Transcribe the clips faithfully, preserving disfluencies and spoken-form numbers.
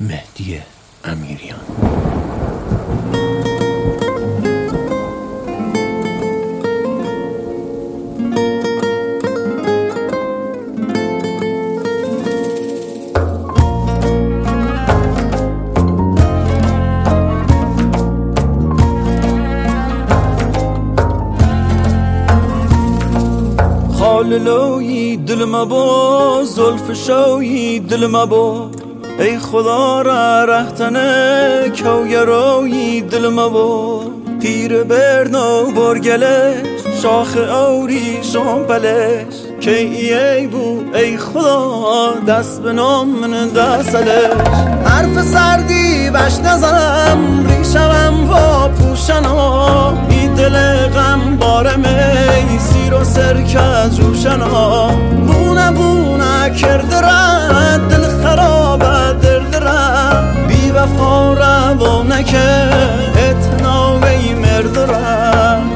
مهدی امیریان. خاللوی دل مبا، زلف شوی دل مبا، ای خدا را رهتنه کوگرایی دل مبا. پیر برنو برگلش شاخ اوری شنبلش که ای بو ای خدا دست به نام من دستلش. حرف سردی بش نزنم ریشم و پوشنا، ای دل غم بارمی سیر و سرک از جوشنا. بونه بونه کرده رد دل خرابه درد رد، بی وفا رو نکه اتناوی مرد رد.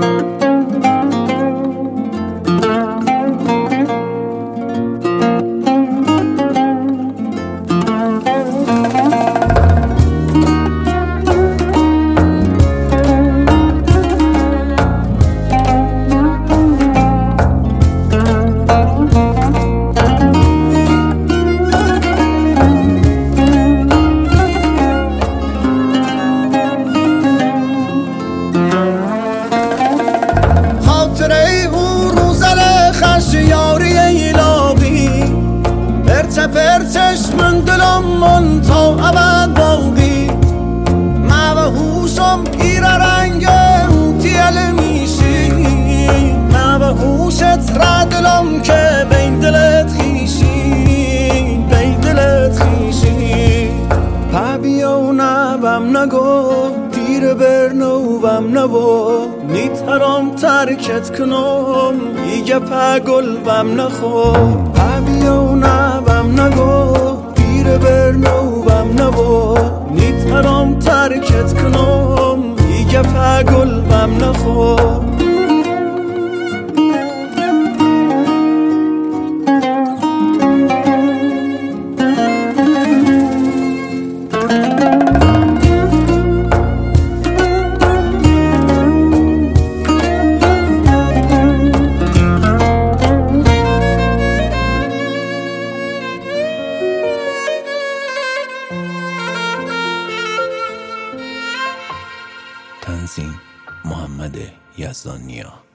پرچش من دلم من تا ابد باقی، ما و هوشم ایره رنگ تیل میشی، ما و هوشت را دلم که بین دلت خیشی بین دلت خیشی. پا بیاو نبم نگو پیر برنوبم نبو، نیترام ترکت کنم ایگه پا گلبم نخو. پا بیاو نبم نگو پیر برنوبم نبو، نیترام ترکت کنم ایگه پا گلبم نخو. تنظیم محمد یزدانیا.